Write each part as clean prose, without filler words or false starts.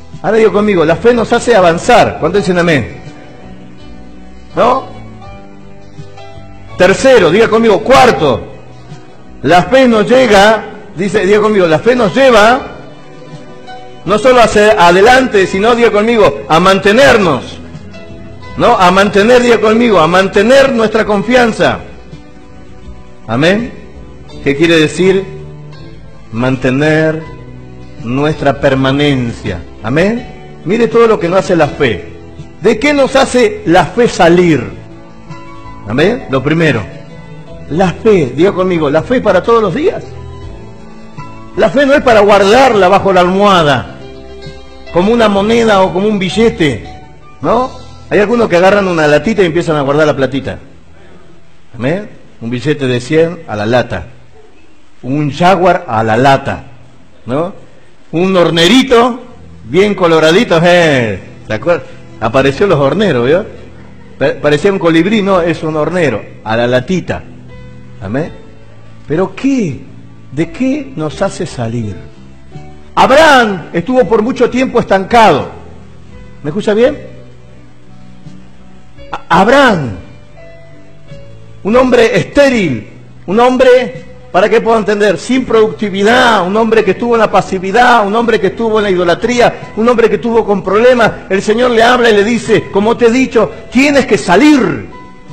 Ahora digo conmigo, la fe nos hace avanzar. ¿Cuántos dicen amén? ¿No? Tercero, diga conmigo, cuarto, la fe nos llega, diga conmigo, la fe nos lleva no solo hacia adelante, sino, diga conmigo, a mantenernos. ¿No? A mantener, diga conmigo, a mantener nuestra confianza. ¿Amén? ¿Qué quiere decir? Mantener nuestra permanencia. ¿Amén? Mire todo lo que nos hace la fe. ¿De qué nos hace la fe salir? ¿Amén? Lo primero, la fe, diga conmigo, la fe para todos los días. La fe no es para guardarla bajo la almohada, como una moneda o como un billete, ¿no? Hay algunos que agarran una latita y empiezan a guardar la platita. ¿Amén? Un billete de 100 a la lata. Un Jaguar a la lata, ¿no? Un hornerito bien coloradito, ¿se acuerdan? Apareció los horneros, ¿vio? Parecía un colibrí, no, es un hornero, a la latita. ¿Amén? ¿Pero qué? ¿De qué nos hace salir? Abraham estuvo por mucho tiempo estancado. ¿Me escucha bien? Abraham, un hombre estéril, un hombre, para que pueda entender, sin productividad, un hombre que estuvo en la pasividad, un hombre que estuvo en la idolatría, un hombre que estuvo con problemas. El Señor le habla y le dice, como te he dicho, tienes que salir.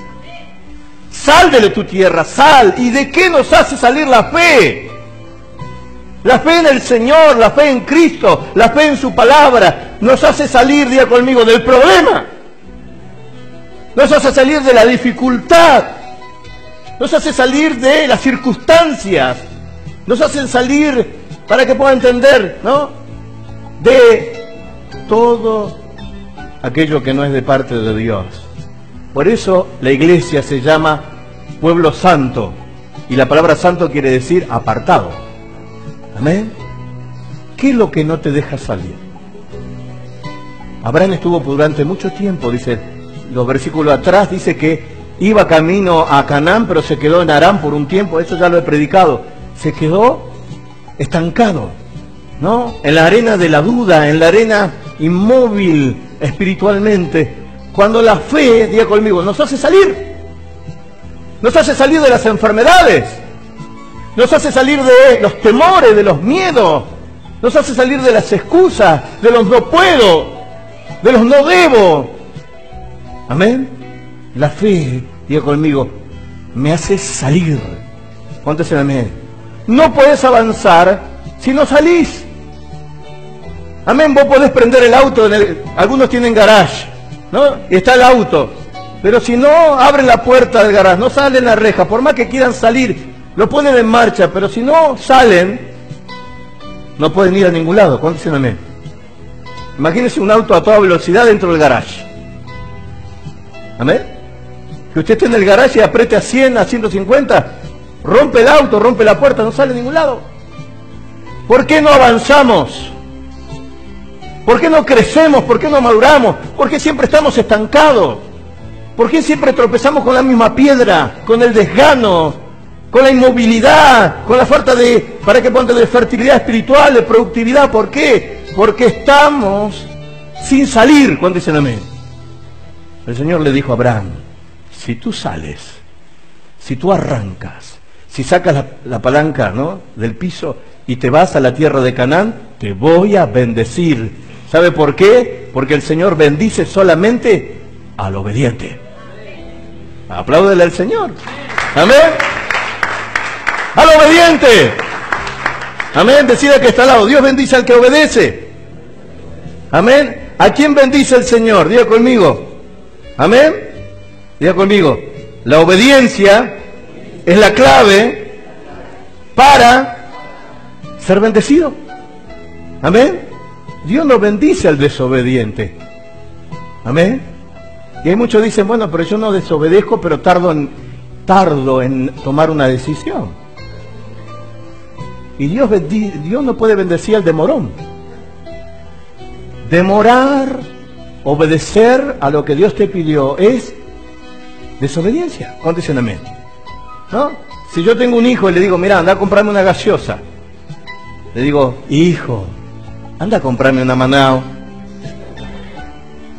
Sal de tu tierra, sal. ¿Y de qué nos hace salir la fe? La fe en el Señor, la fe en Cristo, la fe en su palabra, nos hace salir, diga conmigo, del problema. Nos hace salir de la dificultad. Nos hace salir de las circunstancias. Nos hacen salir, para que pueda entender, ¿no? De todo aquello que no es de parte de Dios. Por eso la iglesia se llama pueblo santo. Y la palabra santo quiere decir apartado. Amén. ¿Qué es lo que no te deja salir? Abraham estuvo durante mucho tiempo, dice, los versículos atrás, dice que iba camino a Canaán, pero se quedó en Harán por un tiempo. Eso ya lo he predicado. Se quedó estancado, ¿no? En la arena de la duda, en la arena inmóvil espiritualmente. Cuando la fe, diga conmigo, nos hace salir. Nos hace salir de las enfermedades. Nos hace salir de los temores, de los miedos. Nos hace salir de las excusas, de los no puedo, de los no debo. Amén. La fe, diga conmigo, me hace salir. ¿Cuántos dicen amén? No podés avanzar si no salís. Amén. Vos podés prender el auto, algunos tienen garage, ¿no? Y está el auto. Pero si no abren la puerta del garage, no salen la reja, por más que quieran salir, lo ponen en marcha, pero si no salen, no pueden ir a ningún lado. ¿Cuántos dicen amén? Imagínense un auto a toda velocidad dentro del garage. Amén. Que usted esté en el garaje y apriete a 100, a 150, rompe el auto, rompe la puerta, no sale a ningún lado. ¿Por qué no avanzamos? ¿Por qué no crecemos? ¿Por qué no maduramos? ¿Por qué siempre estamos estancados? ¿Por qué siempre tropezamos con la misma piedra, con el desgano, con la inmovilidad, con la falta de, para que ponte, de fertilidad espiritual, de productividad? ¿Por qué? Porque estamos sin salir. ¿Cuántos dicen amén? El Señor le dijo a Abraham, si tú sales, si tú arrancas, si sacas la palanca, ¿no?, del piso y te vas a la tierra de Canaán, te voy a bendecir. ¿Sabe por qué? Porque el Señor bendice solamente al obediente. Apláudele al Señor. Amén. Al obediente. Amén. Decida que está al lado. Dios bendice al que obedece. Amén. ¿A quién bendice el Señor? Diga conmigo. Amén. Diga conmigo. La obediencia es la clave para ser bendecido. Amén. Dios no bendice al desobediente. Amén. Y hay muchos que dicen, bueno, pero yo no desobedezco, pero tardo en tomar una decisión. Y Dios no puede bendecir al demorón. Demorar, obedecer a lo que Dios te pidió es desobediencia. ¿Cuántos dicen amén? ¿No? Si yo tengo un hijo y le digo, mira, anda a comprarme una gaseosa, le digo, hijo, anda a comprarme una Manao.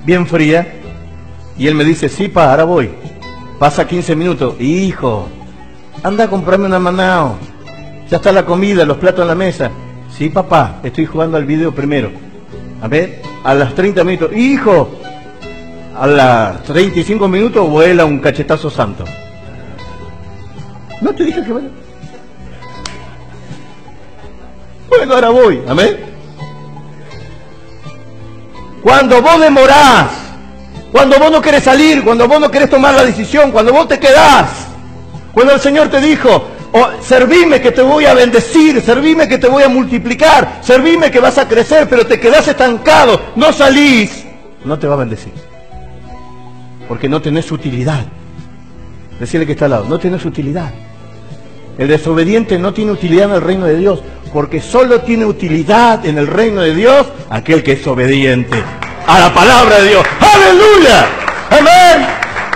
bien fría, y él me dice, sí, pa, ahora voy. Pasa 15 minutos, hijo, anda a comprarme una Manao, ya está la comida, los platos en la mesa. Sí, papá, estoy jugando al video primero. A ver, a las 30 minutos, hijo, a las 35 minutos vuela un cachetazo santo. ¿No te dije que vaya? Bueno, ahora voy, amén. Cuando vos demorás, cuando vos no querés salir, cuando vos no querés tomar la decisión, cuando vos te quedás, cuando el Señor te dijo, oh, servime que te voy a bendecir, servime que te voy a multiplicar, servime que vas a crecer, pero te quedás estancado, no salís, no te va a bendecir. Porque no tenés utilidad. Decirle que está al lado, no tenés utilidad. El desobediente no tiene utilidad en el reino de Dios, porque solo tiene utilidad en el reino de Dios aquel que es obediente a la palabra de Dios. ¡Aleluya! ¡Amén!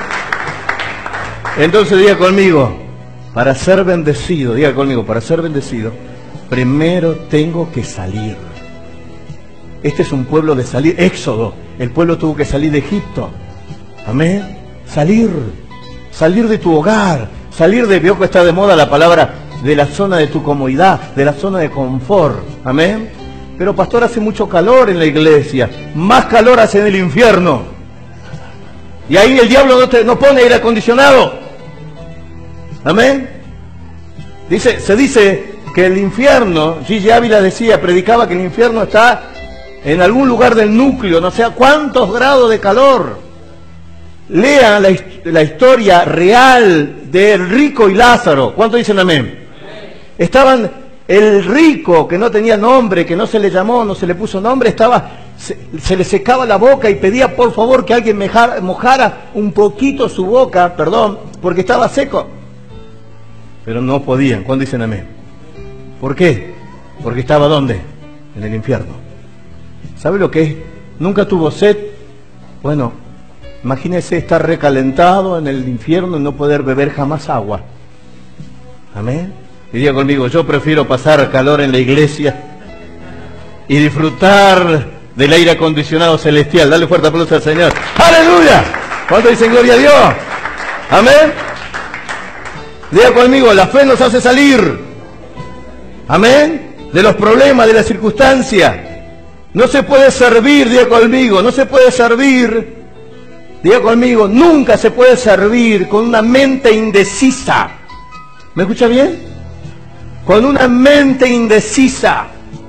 Entonces diga conmigo, para ser bendecido, diga conmigo, para ser bendecido, primero tengo que salir. Este es un pueblo de salir, Éxodo, el pueblo tuvo que salir de Egipto. Amén. Salir de tu hogar, salir de, veo que está de moda la palabra, de la zona de tu comodidad, de la zona de confort. Amén. Pero pastor, hace mucho calor en la iglesia, más calor hace en el infierno. Y ahí el diablo no pone aire acondicionado. Amén. Se dice que el infierno, Gigi Ávila decía, predicaba que el infierno está en algún lugar del núcleo, no sé a cuántos grados de calor. Lean la historia real del rico y Lázaro. ¿Cuántos dicen amén? Estaban, el rico que no tenía nombre, que no se le llamó, no se le puso nombre, se le secaba la boca y pedía por favor que alguien mojara un poquito su boca, perdón, porque estaba seco. Pero no podían. ¿Cuándo dicen amén? ¿Por qué? Porque estaba ¿dónde? En el infierno. ¿Sabe lo que es? ¿Nunca tuvo sed? Bueno, imagínese estar recalentado en el infierno y no poder beber jamás agua. Amén. Y diga conmigo, yo prefiero pasar calor en la iglesia y disfrutar del aire acondicionado celestial. Dale fuerte aplauso al Señor. ¡Aleluya! ¿Cuánto dicen gloria a Dios? Amén. Diga conmigo, la fe nos hace salir. Amén. De los problemas, de las circunstancias. No se puede servir, diga conmigo, no se puede servir. Diga conmigo, nunca se puede servir con una mente indecisa. ¿Me escucha bien? Con una mente indecisa.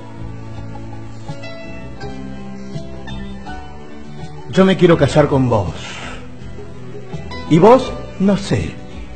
Yo me quiero casar con vos. ¿Y vos? No sé.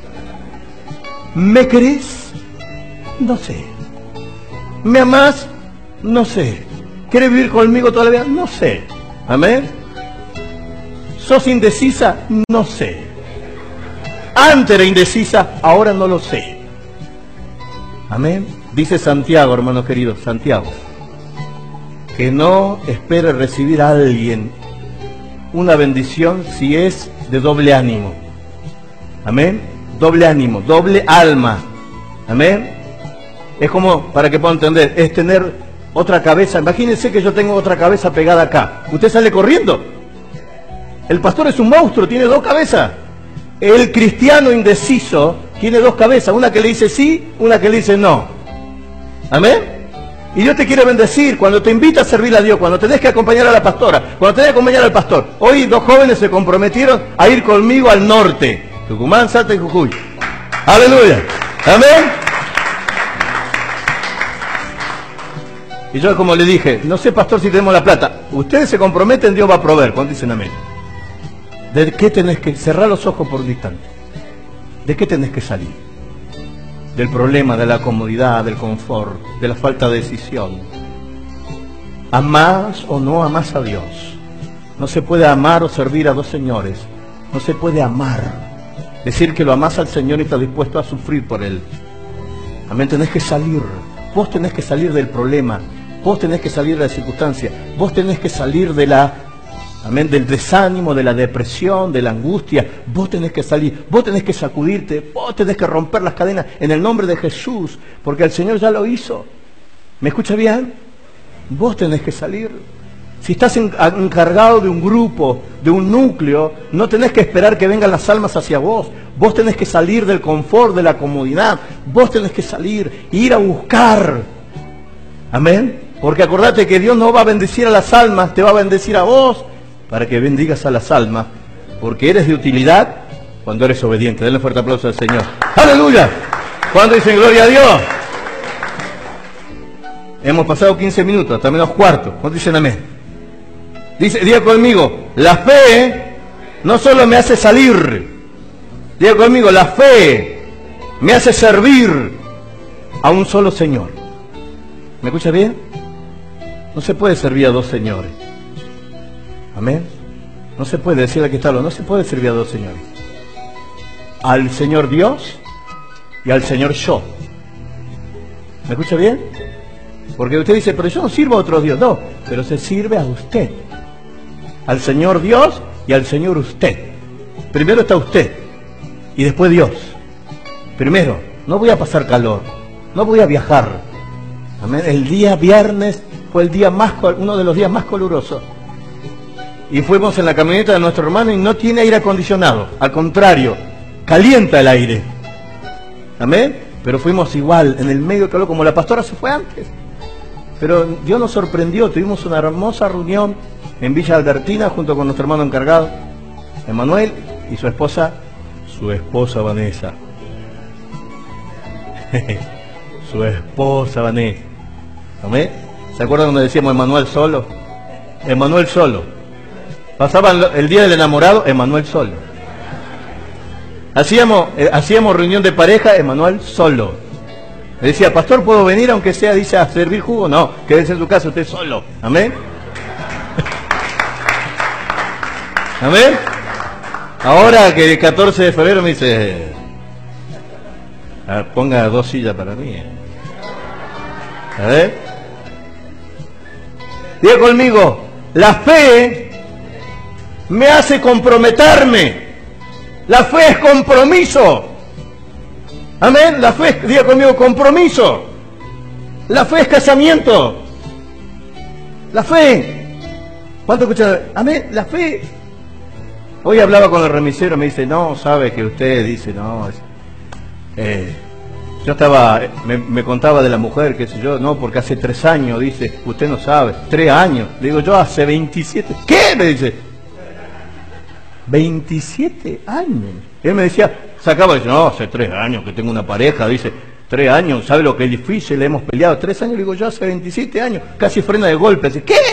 ¿Me querés? No sé. ¿Me amás? No sé. ¿Quieres vivir conmigo toda la vida? No sé. ¿Amén? ¿Sos indecisa? No sé. Antes era indecisa, ahora no lo sé. Amén. Dice Santiago, hermanos queridos, Santiago, que no espere recibir a alguien una bendición si es de doble ánimo. Amén. Doble ánimo, doble alma. Amén. Es como, para que puedan entender, es tener otra cabeza. Imagínense que yo tengo otra cabeza pegada acá. ¿Usted sale corriendo? El pastor es un monstruo, tiene dos cabezas. El cristiano indeciso tiene dos cabezas, una que le dice sí, una que le dice no. Amén. Y Dios te quiere bendecir cuando te invita a servir a Dios, cuando tenés que acompañar a la pastora, cuando tenés que acompañar al pastor. Hoy dos jóvenes se comprometieron a ir conmigo al norte, Tucumán, Salta y Jujuy. Aleluya. Amén. Y yo como le dije, no sé pastor si tenemos la plata. Ustedes se comprometen, Dios va a proveer. ¿Cuándo dicen amén? ¿De qué tenés que cerrar los ojos por un instante? ¿De qué tenés que salir? Del problema, de la comodidad, del confort, de la falta de decisión. ¿Amás o no amás a Dios? No se puede amar o servir a dos señores. No se puede amar. Decir que lo amás al Señor y estás dispuesto a sufrir por Él. Amén, tenés que salir. Vos tenés que salir del problema. Vos tenés que salir de la circunstancia. Vos tenés que salir de la... Amén, del desánimo, de la depresión, de la angustia. Vos tenés que salir, vos tenés que sacudirte, vos tenés que romper las cadenas en el nombre de Jesús, porque el Señor ya lo hizo. ¿Me escucha bien? Vos tenés que salir. Si estás encargado de un grupo, de un núcleo, no tenés que esperar que vengan las almas hacia vos. Vos tenés que salir del confort, de la comodidad. Vos tenés que salir, ir a buscar. Amén. Porque acordate que Dios no va a bendecir a las almas, te va a bendecir a vos para que bendigas a las almas. Porque eres de utilidad cuando eres obediente. Denle un fuerte aplauso al Señor. ¡Aleluya! ¿Cuándo dicen gloria a Dios? Hemos pasado 15 minutos, hasta menos cuarto. ¿Cuánto dicen amén? Diga conmigo, la fe no solo me hace salir. Diga conmigo, la fe me hace servir a un solo Señor. ¿Me escucha bien? No se puede servir a dos señores. Amén. No se puede decirle que está no se puede servir a dos señores. Al Señor Dios y al Señor yo. ¿Me escucha bien? Porque usted dice, pero yo no sirvo a otro Dios. No, pero se sirve a usted. Al Señor Dios y al Señor usted. Primero está usted y después Dios. Primero, no voy a pasar calor, no voy a viajar. Amén. El día viernes fue el día uno de los días más calurosos. Y fuimos en la camioneta de nuestro hermano y no tiene aire acondicionado. Al contrario, calienta el aire. Amén. Pero fuimos igual, en el medio calor, como la pastora se fue antes. Pero Dios nos sorprendió, tuvimos una hermosa reunión en Villa Albertina junto con nuestro hermano encargado, Emanuel, y su esposa Vanessa. Su esposa Vanessa. ¿Amén? ¿Se acuerdan cuando decíamos Emanuel solo? Emanuel solo. Pasaban el día del enamorado, Emanuel solo. Hacíamos reunión de pareja, Emanuel solo. Le decía, pastor, ¿puedo venir aunque sea, dice, a servir jugo? No, quédese en su casa usted solo. Amén. Amén. Ahora que el 14 de febrero me dice, ponga 2 sillas para mí. A ver. Diga conmigo, la fe me hace comprometerme. La fe es compromiso. Amén. La fe es, diga conmigo, compromiso. La fe es casamiento. La fe. ¿Cuánto escuchan? Amén. La fe. Hoy hablaba con el remisero, me dice, no, sabe que usted dice, no. Yo estaba, me contaba de la mujer, qué sé yo, no, porque hace 3 años, dice, usted no sabe, 3 años. Le digo, yo hace 27. ¿Qué? Me dice. 27 años. Él me decía, sacaba y dice, no, hace 3 años que tengo una pareja, dice, 3 años, ¿sabe lo que es difícil? Le hemos peleado 3 años, le digo, yo hace 27 años, casi frena de golpe. Dice, ¿qué?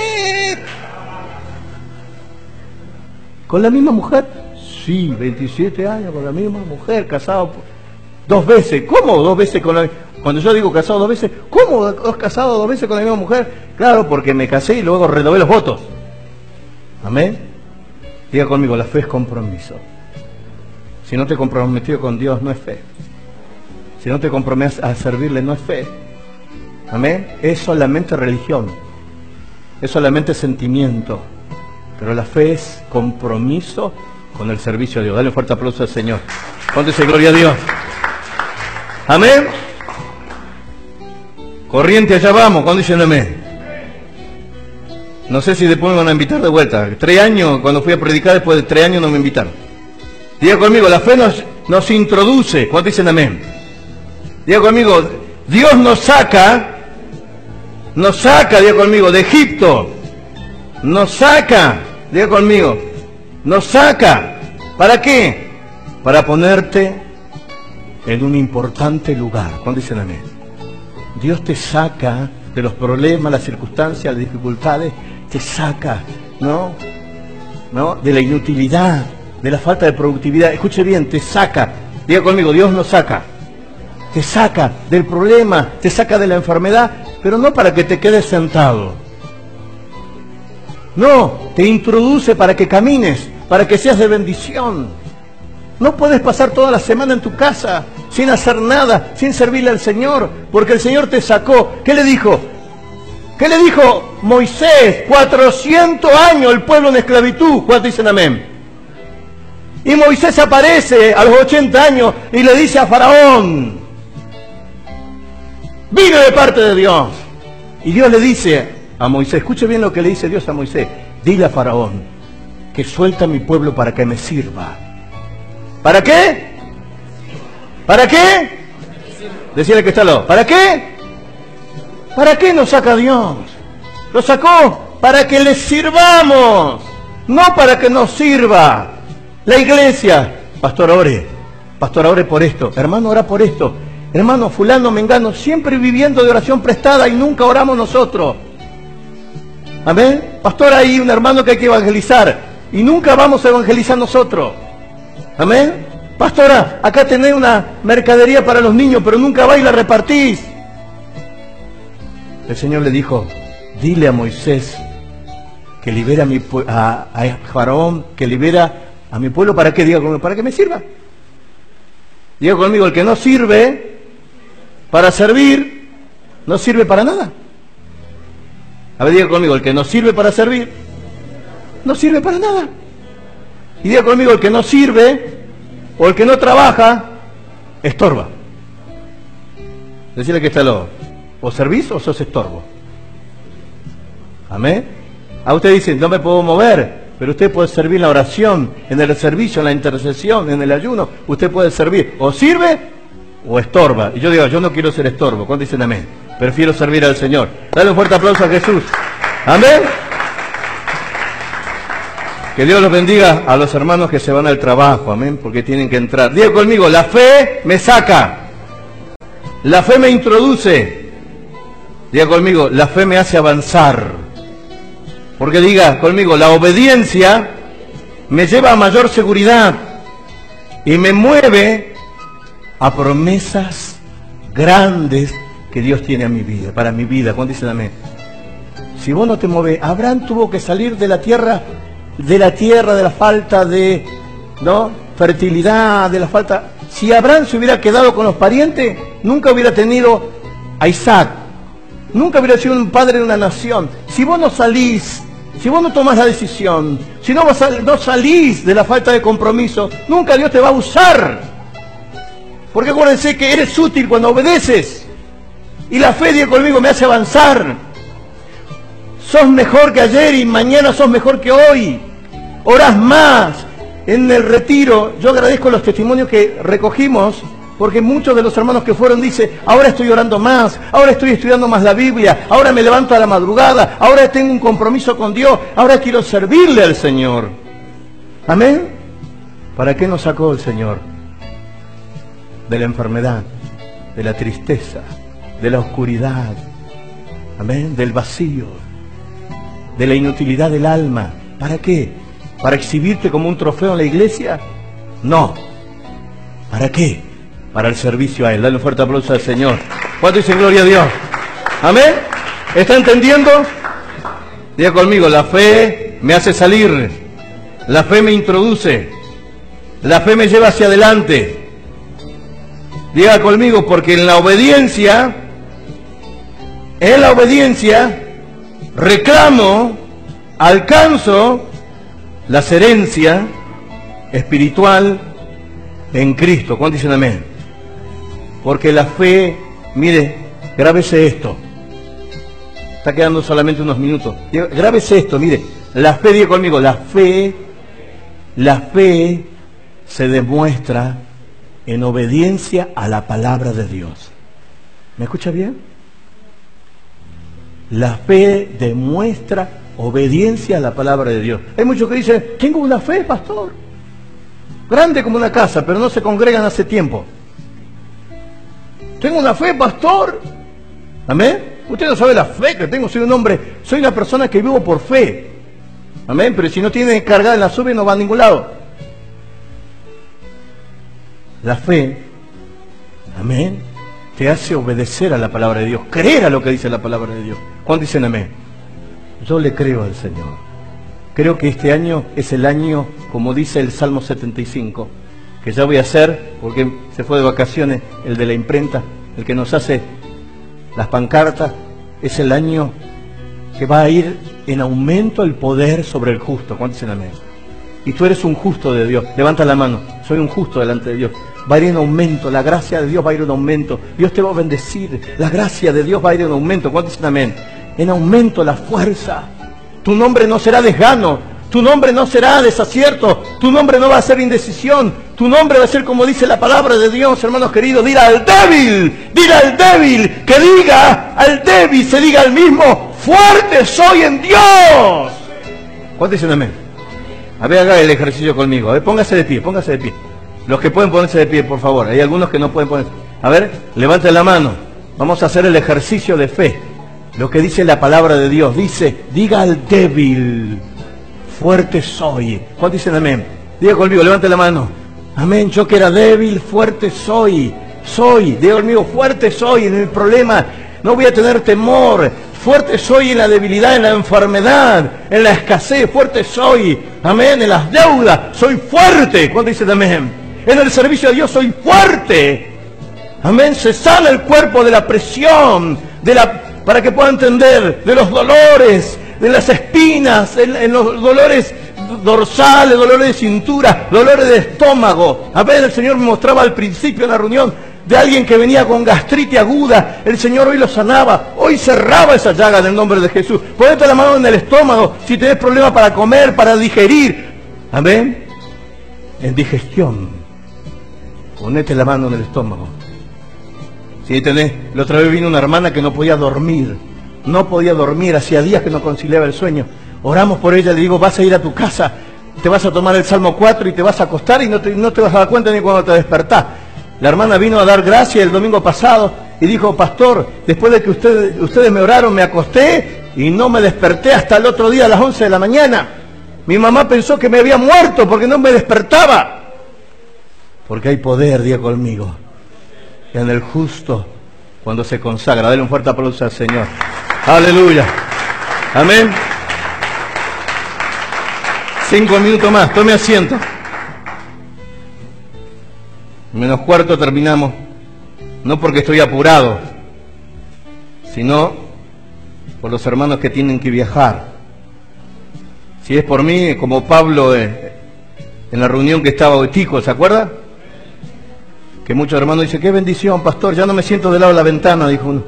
¿Con la misma mujer? Sí, 27 años con la misma mujer, casado 2 veces. ¿Cómo 2 veces con la misma? Cuando yo digo casado 2 veces, ¿cómo has casado 2 veces con la misma mujer? Claro, porque me casé y luego renové los votos. Amén. Diga conmigo, la fe es compromiso. Si no te comprometido con Dios, no es fe. Si no te comprometes a servirle, no es fe. Amén. Es solamente religión. Es solamente sentimiento. Pero la fe es compromiso con el servicio a Dios. Dale un fuerte aplauso al Señor. Póntese gloria a Dios. Amén. Corriente, allá vamos. ¿Cuándo dicen amén? No sé si después me van a invitar de vuelta. 3 años, cuando fui a predicar, después de 3 años no me invitaron. Diga conmigo, la fe nos introduce. ¿Cuánto dicen amén? Diga conmigo, Dios nos saca, diga conmigo, de Egipto. Nos saca, diga conmigo, nos saca. ¿Para qué? Para ponerte en un importante lugar. ¿Cuándo dicen amén? Dios te saca de los problemas, las circunstancias, las dificultades, te saca, ¿no? De la inutilidad, de la falta de productividad. Escuche bien, te saca. Diga conmigo, Dios nos saca. Te saca del problema, te saca de la enfermedad, pero no para que te quedes sentado. No, te introduce para que camines, para que seas de bendición. No puedes pasar toda la semana en tu casa sin hacer nada, sin servirle al Señor, porque el Señor te sacó. ¿Qué le dijo? ¿Qué le dijo Moisés? 400 años el pueblo en esclavitud. ¿Cuántos dicen amén? Y Moisés aparece a los 80 años y le dice a Faraón, vine de parte de Dios. Y Dios le dice a Moisés. Escuche bien lo que le dice Dios a Moisés. Dile a Faraón que suelta a mi pueblo para que me sirva. ¿Para qué? ¿Para qué? Decirle que está al lado. ¿Para qué? ¿Para qué nos saca Dios? Lo sacó para que le sirvamos, no para que nos sirva. La iglesia, pastor, ore por esto, hermano, ora por esto, hermano, fulano, mengano, siempre viviendo de oración prestada y nunca oramos nosotros. Amén. Pastor, hay un hermano que hay que evangelizar y nunca vamos a evangelizar nosotros. Amén. Pastora, acá tenés una mercadería para los niños, pero nunca vais y la repartís. El Señor le dijo, dile a Moisés que libera a Faraón, que libera a mi pueblo. ¿Para qué? Diga conmigo, para que me sirva. Diga conmigo, el que no sirve para servir, no sirve para nada. A ver, diga conmigo, el que no sirve para servir, no sirve para nada. Y diga conmigo, el que no sirve o el que no trabaja, estorba. Decirle que está loco. O servís o sos estorbo. Amén. A usted dice, no me puedo mover, pero usted puede servir en la oración, en el servicio, en la intercesión, en el ayuno. Usted puede servir, o sirve o estorba. Y yo digo, yo no quiero ser estorbo. ¿Cuántos dicen amén? Prefiero servir al Señor. Dale un fuerte aplauso a Jesús. Amén. Que Dios los bendiga a los hermanos que se van al trabajo. Amén. Porque tienen que entrar. Diga conmigo, la fe me saca. La fe me introduce. Diga conmigo, la fe me hace avanzar. Porque diga conmigo, la obediencia me lleva a mayor seguridad y me mueve a promesas grandes que Dios tiene a mi vida, para mi vida. ¿Cuándo dicen amén? Si vos no te mueves, Abraham tuvo que salir de la tierra, de la falta de fertilidad, de la falta. Si Abraham se hubiera quedado con los parientes, nunca hubiera tenido a Isaac. Nunca hubiera sido un padre de una nación. Si vos no salís, si vos no tomás la decisión, si no salís de la falta de compromiso, nunca Dios te va a usar. Porque acuérdense que eres útil cuando obedeces. Y la fe, diga conmigo, me hace avanzar. Sos mejor que ayer y mañana sos mejor que hoy. Orás más. En el retiro, yo agradezco los testimonios que recogimos, porque muchos de los hermanos que fueron dicen, ahora estoy orando más, ahora estoy estudiando más la Biblia, ahora me levanto a la madrugada, ahora tengo un compromiso con Dios, ahora quiero servirle al Señor. Amén. ¿Para qué nos sacó el Señor? De la enfermedad, de la tristeza, de la oscuridad, amén, del vacío, de la inutilidad del alma. ¿Para qué? ¿Para exhibirte como un trofeo en la iglesia? No. ¿Para qué? Para el servicio a Él. Dale un fuerte aplauso al Señor. ¿Cuánto dicen gloria a Dios? ¿Amén? ¿Está entendiendo? Diga conmigo, la fe me hace salir, la fe me introduce, la fe me lleva hacia adelante. Diga conmigo, porque en la obediencia reclamo, alcanzo las herencias espiritual en Cristo. ¿Cuántos dicen amén? Porque la fe, mire, grábese esto. Está quedando solamente unos minutos. Grábese esto, mire. La fe, diga conmigo, la fe se demuestra en obediencia a la palabra de Dios. ¿Me escucha bien? La fe demuestra obediencia a la palabra de Dios. Hay muchos que dicen, tengo una fe, pastor, grande como una casa, pero no se congregan hace tiempo. Tengo una fe, pastor. Amén. Usted no sabe la fe que tengo. Soy un hombre, soy una persona que vivo por fe. Amén. Pero si no tiene cargada en la sube, no va a ningún lado. La fe, amén, te hace obedecer a la palabra de Dios, creer a lo que dice la palabra de Dios. ¿Cuántos dicen amén? Yo le creo al Señor. Creo que este año es el año, como dice el Salmo 75, que ya voy a hacer, porque se fue de vacaciones el de la imprenta, el que nos hace las pancartas. Es el año que va a ir en aumento el poder sobre el justo. ¿Cuántos dicen amén? Y tú eres un justo de Dios. Levanta la mano. Soy un justo delante de Dios. Va a ir en aumento. La gracia de Dios va a ir en aumento. Dios te va a bendecir. La gracia de Dios va a ir en aumento. ¿Cuántos dicen amén? en aumento la fuerza. Tu nombre no será desgano, tu nombre no será desacierto, tu nombre no va a ser indecisión, tu nombre va a ser como dice la palabra de Dios, hermanos queridos. Dile al débil, que diga al débil, se diga al mismo, fuerte soy en Dios. ¿Cuántos dicen amén? A ver, haga el ejercicio conmigo. A ver, póngase de pie, póngase de pie. Los que pueden ponerse de pie, por favor. Hay algunos que no pueden ponerse. A ver, levante la mano. Vamos a hacer el ejercicio de fe. Lo que dice la palabra de Dios. Dice, diga al débil, fuerte soy. ¿Cuántos dicen amén? Diga conmigo, levante la mano. Amén, yo que era débil, fuerte soy. Diga conmigo, fuerte soy en el problema. No voy a tener temor. Fuerte soy en la debilidad, en la enfermedad, en la escasez. Fuerte soy, amén, en las deudas. Soy fuerte. ¿Cuántos dicen amén? En el servicio de Dios soy fuerte. Amén, se sana el cuerpo de la presión, para que pueda entender, de los dolores, de las espinas, en los dolores dorsales, dolores de cintura, dolores de estómago. A ver, el Señor me mostraba al principio en la reunión de alguien que venía con gastritis aguda. El Señor hoy lo sanaba, hoy cerraba esa llaga en el nombre de Jesús. Ponete la mano en el estómago si tenés problemas para comer, para digerir. Amén. En digestión, ponete la mano en el estómago. Si tenés, la otra vez vino una hermana que no podía dormir, hacía días que no conciliaba el sueño. Oramos por ella, le digo, vas a ir a tu casa, te vas a tomar el Salmo 4 y te vas a acostar y no te vas a dar cuenta ni cuando te despertás. La hermana vino a dar gracia el domingo pasado y dijo, pastor, después de que ustedes me oraron, me acosté y no me desperté hasta el otro día a las 11 de la mañana. Mi mamá pensó que me había muerto porque no me despertaba. Porque hay poder, diga conmigo, en el justo cuando se consagra. Dale un fuerte aplauso al Señor. Aleluya. Amén. 5 minutos más, tome asiento. Menos cuarto terminamos. No porque estoy apurado, sino por los hermanos que tienen que viajar. Si es por mí, como Pablo en la reunión que estaba hoy, Tico, ¿se acuerda? Que muchos hermanos dicen, qué bendición, pastor, ya no me siento del lado de la ventana, dijo uno.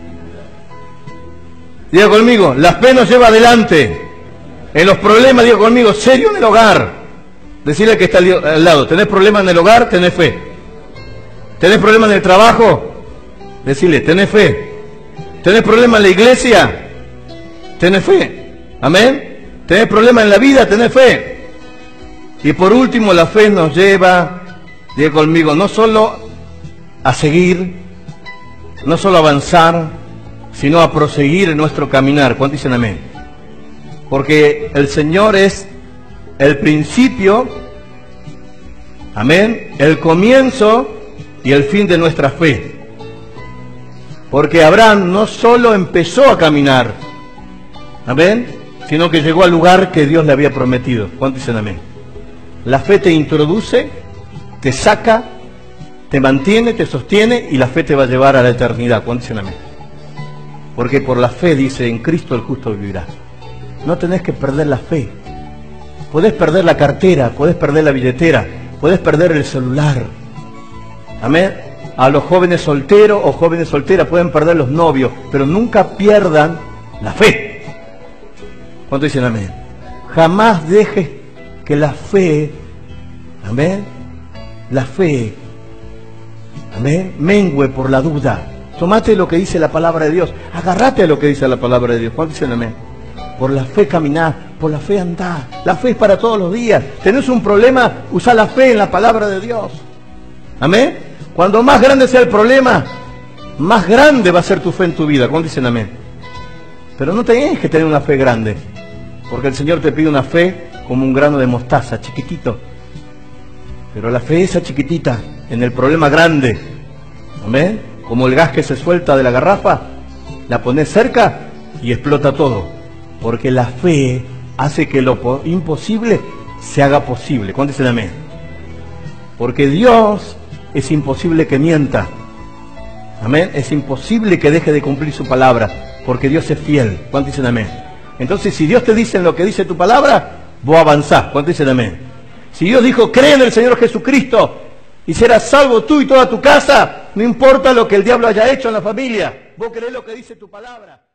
Diga conmigo, la fe nos lleva adelante. En los problemas, diga conmigo, serio en el hogar. Decirle al que está al lado, ¿tenés problemas en el hogar? Tenés fe. ¿Tenés problemas en el trabajo? Decirle, ¿tenés fe? ¿Tenés problemas en la iglesia? ¿Tenés fe? ¿Amén? ¿Tenés problemas en la vida? ¿Tenés fe? Y por último, la fe nos lleva, diga conmigo, no solo a seguir, no solo a avanzar, sino a proseguir en nuestro caminar. ¿Cuántos dicen amén? Porque el Señor es el principio, amén, el comienzo y el fin de nuestra fe. Porque Abraham no solo empezó a caminar, amén, sino que llegó al lugar que Dios le había prometido. ¿Cuántos dicen amén? La fe te introduce, te saca, te mantiene, te sostiene y la fe te va a llevar a la eternidad. ¿Cuántos dicen amén? Porque por la fe, dice, en Cristo el justo vivirá. No tenés que perder la fe. Podés perder la cartera, podés perder la billetera, podés perder el celular. Amén. A los jóvenes solteros o jóvenes solteras pueden perder los novios, pero nunca pierdan la fe. ¿Cuántos dicen amén? Jamás dejes que la fe, amén, la fe, amén, mengue por la duda. Tomate lo que dice la palabra de Dios, agarrate a lo que dice la palabra de Dios. ¿Cuántos dicen amén? Por la fe caminá, por la fe andá. La fe es para todos los días. Tenés un problema, usá la fe en la palabra de Dios. Amén. Cuando más grande sea el problema, más grande va a ser tu fe en tu vida. ¿Cuántos dicen amén? Pero no tenés que tener una fe grande, porque el Señor te pide una fe como un grano de mostaza, chiquitito. Pero la fe esa chiquitita, en el problema grande, amén, como el gas que se suelta de la garrafa, la pones cerca y explota todo. Porque la fe hace que lo imposible se haga posible. ¿Cuántos dicen amén? Porque Dios es imposible que mienta. Amén. Es imposible que deje de cumplir su palabra, porque Dios es fiel. ¿Cuántos dicen amén? Entonces, si Dios te dice lo que dice tu palabra, vos avanzás. ¿Cuántos dicen amén? Si Dios dijo, cree en el Señor Jesucristo y serás salvo tú y toda tu casa, no importa lo que el diablo haya hecho en la familia, vos creés lo que dice tu palabra.